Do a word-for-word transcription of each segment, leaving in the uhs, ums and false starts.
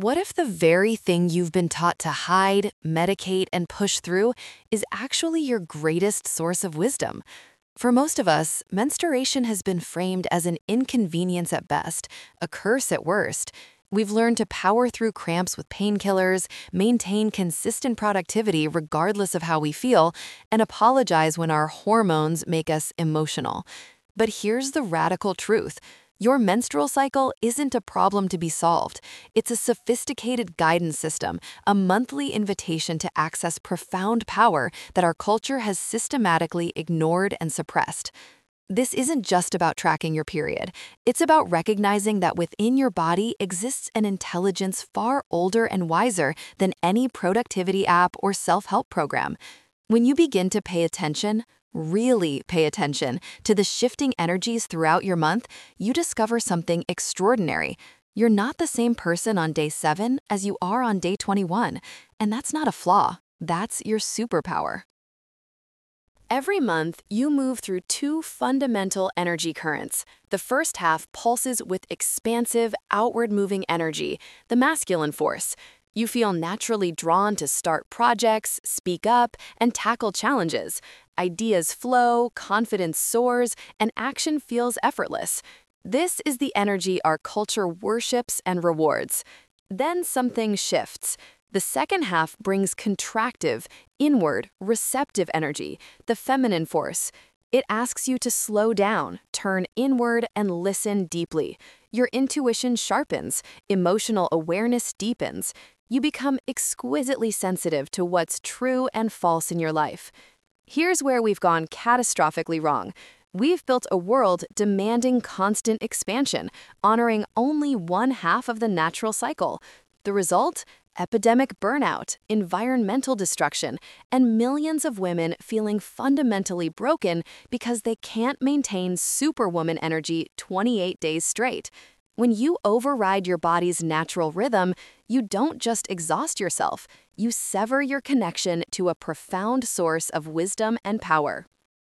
What if the very thing you've been taught to hide, medicate, and push through is actually your greatest source of wisdom? For most of us, menstruation has been framed as an inconvenience at best, a curse at worst. We've learned to power through cramps with painkillers, maintain consistent productivity regardless of how we feel, and apologize when our hormones make us emotional. But here's the radical truth. Your menstrual cycle isn't a problem to be solved. It's a sophisticated guidance system, a monthly invitation to access profound power that our culture has systematically ignored and suppressed. This isn't just about tracking your period. It's about recognizing that within your body exists an intelligence far older and wiser than any productivity app or self-help program. When you begin to pay attention, really pay attention to the shifting energies throughout your month, you discover something extraordinary. You're not the same person on day seven as you are on day twenty-one, and that's not a flaw. That's your superpower. Every month, you move through two fundamental energy currents. The first half pulses with expansive, outward-moving energy, the masculine force. You feel naturally drawn to start projects, speak up, and tackle challenges. Ideas flow, confidence soars, and action feels effortless. This is the energy our culture worships and rewards. Then something shifts. The second half brings contractive, inward, receptive energy, the feminine force. It asks you to slow down, turn inward, and listen deeply. Your intuition sharpens, emotional awareness deepens. You become exquisitely sensitive to what's true and false in your life. Here's where we've gone catastrophically wrong. We've built a world demanding constant expansion, honoring only one half of the natural cycle. The result? Epidemic burnout, environmental destruction, and millions of women feeling fundamentally broken because they can't maintain superwoman energy twenty-eight days straight. When you override your body's natural rhythm, you don't just exhaust yourself, you sever your connection to a profound source of wisdom and power.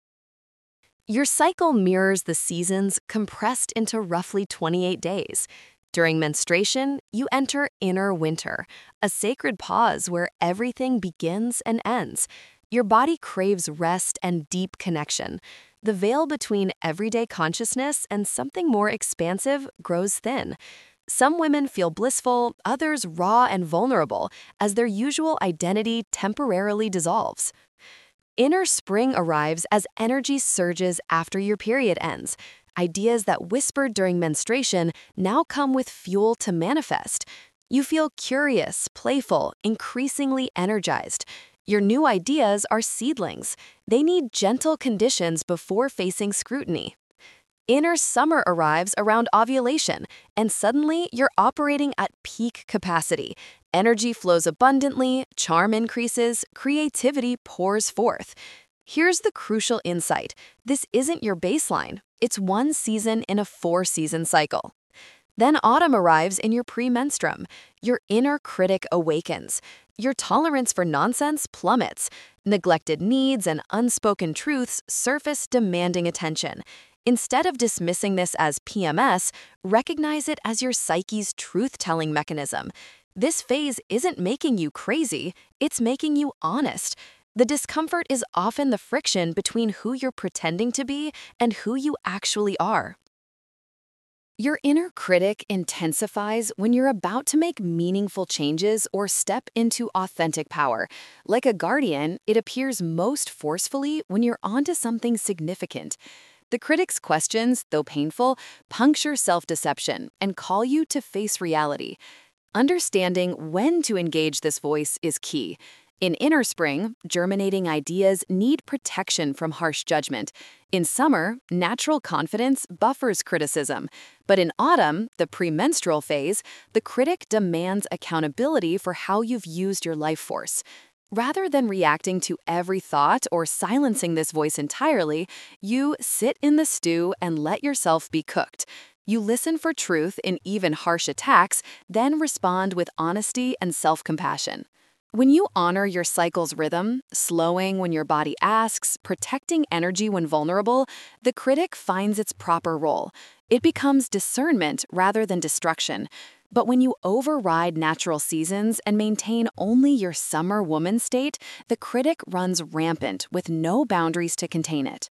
Your cycle mirrors the seasons compressed into roughly twenty-eight days. During menstruation, you enter inner winter, a sacred pause where everything begins and ends. Your body craves rest and deep connection. The veil between everyday consciousness and something more expansive grows thin. Some women feel blissful, others raw and vulnerable, as their usual identity temporarily dissolves. Inner spring arrives as energy surges after your period ends. Ideas that whispered during menstruation now come with fuel to manifest. You feel curious, playful, increasingly energized. Your new ideas are seedlings. They need gentle conditions before facing scrutiny. Inner summer arrives around ovulation, and suddenly you're operating at peak capacity. Energy flows abundantly, charm increases, creativity pours forth. Here's the crucial insight. This isn't your baseline. It's one season in a four-season cycle. Then autumn arrives in your premenstruum. Your inner critic awakens. Your tolerance for nonsense plummets. Neglected needs and unspoken truths surface, demanding attention. Instead of dismissing this as P M S, recognize it as your psyche's truth-telling mechanism. This phase isn't making you crazy, it's making you honest. The discomfort is often the friction between who you're pretending to be and who you actually are. Your inner critic intensifies when you're about to make meaningful changes or step into authentic power. Like a guardian, it appears most forcefully when you're onto something significant. The critic's questions, though painful, puncture self-deception and call you to face reality. Understanding when to engage this voice is key. In inner spring, germinating ideas need protection from harsh judgment. In summer, natural confidence buffers criticism. But in autumn, the premenstrual phase, the critic demands accountability for how you've used your life force. Rather than reacting to every thought or silencing this voice entirely, you sit in the stew and let yourself be cooked. You listen for truth in even harsh attacks, then respond with honesty and self-compassion. When you honor your cycle's rhythm, slowing when your body asks, protecting energy when vulnerable, the critic finds its proper role. It becomes discernment rather than destruction. But when you override natural seasons and maintain only your summer woman state, the critic runs rampant with no boundaries to contain it.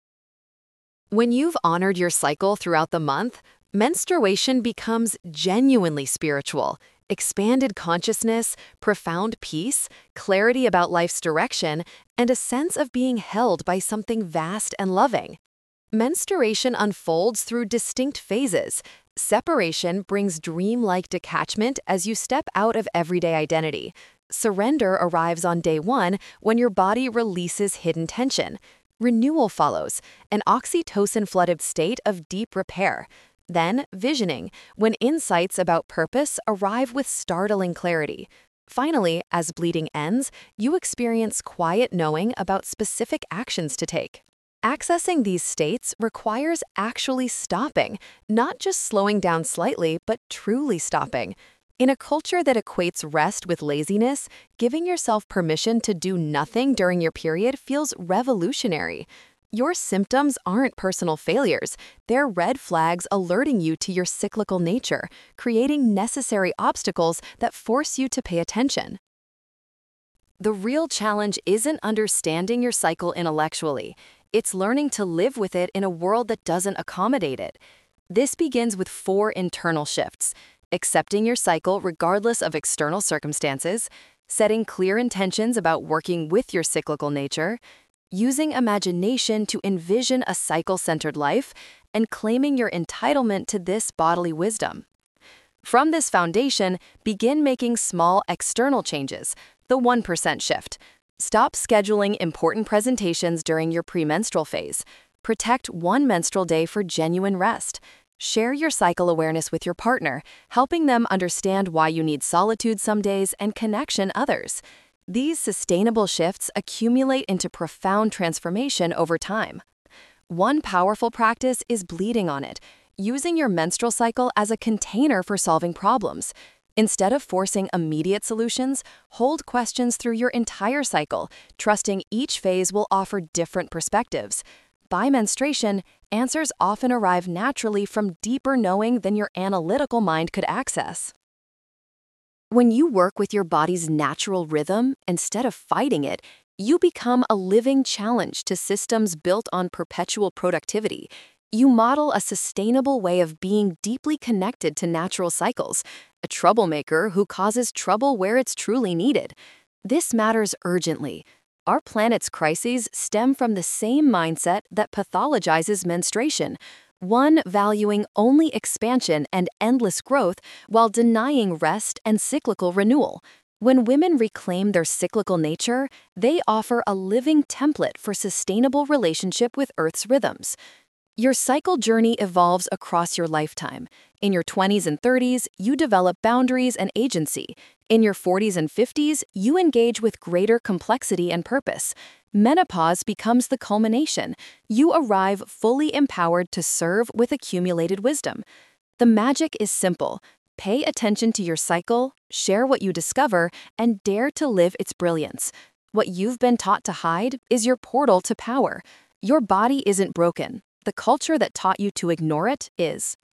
When you've honored your cycle throughout the month, menstruation becomes genuinely spiritual. Expanded consciousness, profound peace, clarity about life's direction, and a sense of being held by something vast and loving. Menstruation unfolds through distinct phases. Separation brings dreamlike detachment as you step out of everyday identity. Surrender arrives on day one when your body releases hidden tension. Renewal follows, an oxytocin-flooded state of deep repair. Then, visioning, when insights about purpose arrive with startling clarity. Finally, as bleeding ends, you experience quiet knowing about specific actions to take. Accessing these states requires actually stopping, not just slowing down slightly, but truly stopping. In a culture that equates rest with laziness, giving yourself permission to do nothing during your period feels revolutionary. Your symptoms aren't personal failures. They're red flags alerting you to your cyclical nature, creating necessary obstacles that force you to pay attention. The real challenge isn't understanding your cycle intellectually. It's learning to live with it in a world that doesn't accommodate it. This begins with four internal shifts: accepting your cycle regardless of external circumstances, setting clear intentions about working with your cyclical nature, using imagination to envision a cycle-centered life, and claiming your entitlement to this bodily wisdom. From this foundation, begin making small external changes, the one percent shift. Stop scheduling important presentations during your premenstrual phase. Protect one menstrual day for genuine rest. Share your cycle awareness with your partner, helping them understand why you need solitude some days and connection others. These sustainable shifts accumulate into profound transformation over time. One powerful practice is bleeding on it, using your menstrual cycle as a container for solving problems. Instead of forcing immediate solutions, hold questions through your entire cycle, trusting each phase will offer different perspectives. By menstruation, answers often arrive naturally from deeper knowing than your analytical mind could access. When you work with your body's natural rhythm instead of fighting it, you become a living challenge to systems built on perpetual productivity. You model a sustainable way of being deeply connected to natural cycles, a troublemaker who causes trouble where it's truly needed. This matters urgently. Our planet's crises stem from the same mindset that pathologizes menstruation, one valuing only expansion and endless growth while denying rest and cyclical renewal. When women reclaim their cyclical nature, they offer a living template for sustainable relationship with Earth's rhythms. Your cycle journey evolves across your lifetime. In your twenties and thirties, you develop boundaries and agency. In your forties and fifties, you engage with greater complexity and purpose. Menopause becomes the culmination. You arrive fully empowered to serve with accumulated wisdom. The magic is simple. Pay attention to your cycle, share what you discover, and dare to live its brilliance. What you've been taught to hide is your portal to power. Your body isn't broken. The culture that taught you to ignore it is.